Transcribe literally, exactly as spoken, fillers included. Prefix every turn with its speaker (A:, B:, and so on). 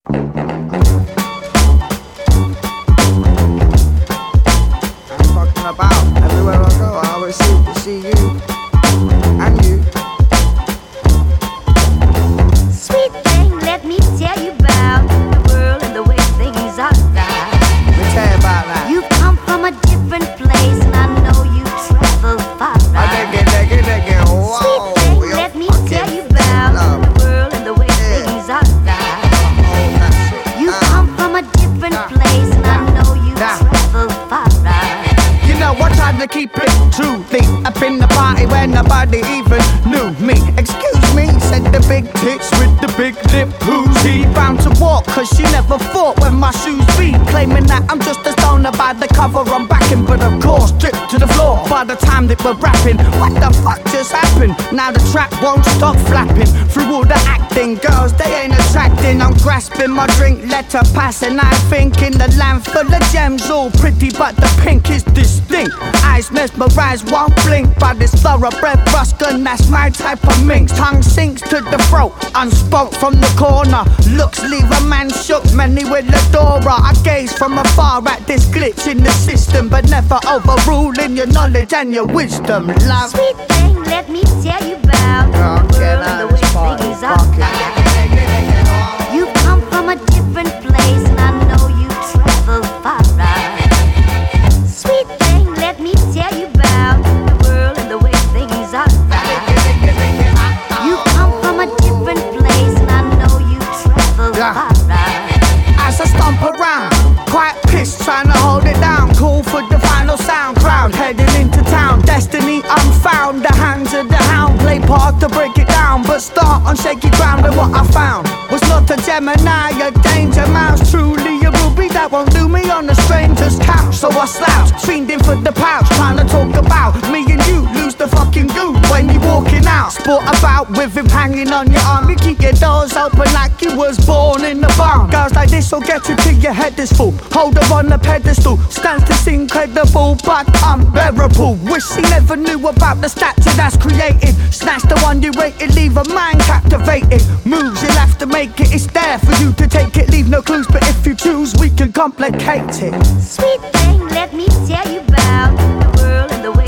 A: Fucking about everywhere I go, I always seem to see you and you.
B: Sweet thing, let me tell you about the world and the way things are done.
A: Let me tell you about that.
B: You've come from a different place, and I know you've traveled far.
A: I dig it, dig it, dig it. Whoa,
B: Sweet thing,
A: you're
B: let me
A: fucking
B: tell you about
A: love.
B: the world and the way
A: Yeah.
B: things are done.
A: Oh, that's it.
B: You've
A: Uh,
B: come from a different
A: Nah.
B: place, and I know you've
A: Nah.
B: traveled far.
A: You know, I tried to keep it true. Deep up in the party when nobody even knew me. Excuse me, said the big tits with the big lip. Who's he? Bound to walk, cause she never fought when my shoes beat. Claiming that I'm just a stoner by the cover I'm backing. But of course, stripped to the floor by the time that we're rapping. What the fuck just happened? Now the track won't stop flapping. Through all the acting, girls, they ain't attracting. I'm grasping my drink, let her pass. And I think in the land full of gems, all pretty, but the pink is distinct. Eyes mesmerized, won't blink by this thoroughbred Ruskin, that's my type of minx. Tongue sinks to the throat, unspoke from the corner. Looks leave a man shook, many will adore her. I gaze from afar at this glitch in the system, but never overruling your knowledge and your wisdom, love.
B: Sweet thing, let me tell you about
A: Oh,
B: the
A: get
B: world and
A: out
B: the
A: of
B: way
A: this party,
B: things are
A: fuck it.
B: done. You've come from a different place, and I know you've traveled far. Sweet thing, let me tell you about the world and the way things are done. You come from a different place, and I know you've traveled
A: Yeah.
B: far.
A: As I stomp around, quite pissed, trying to hold it down. Cool for the final sound, crowd heading into town. Destiny unfound, the hands of the hound. Play part to break it down, but start on shaky ground. And what I found was not a Gemini, a danger mouse. Truly a ruby that won't do me on a stranger's couch. So I slouch, fiending for the pouch, trying to talk about me and you. Lose the fucking goo when you walking out. Sport about with him hanging on your arm. You keep your doors open like you was born in the barn. Girls like this will get you till your head is full. Hold her on the pedestal, stands to seem credible but unbearable. Wish she never knew about the stature that's created. Snatch the one you waited, leave a mind captivated. Moves you'll have to make it, it's there for you to take it. Leave no clues, but if you choose, we can complicate it.
B: Sweet thing, let me tell you about the world and the way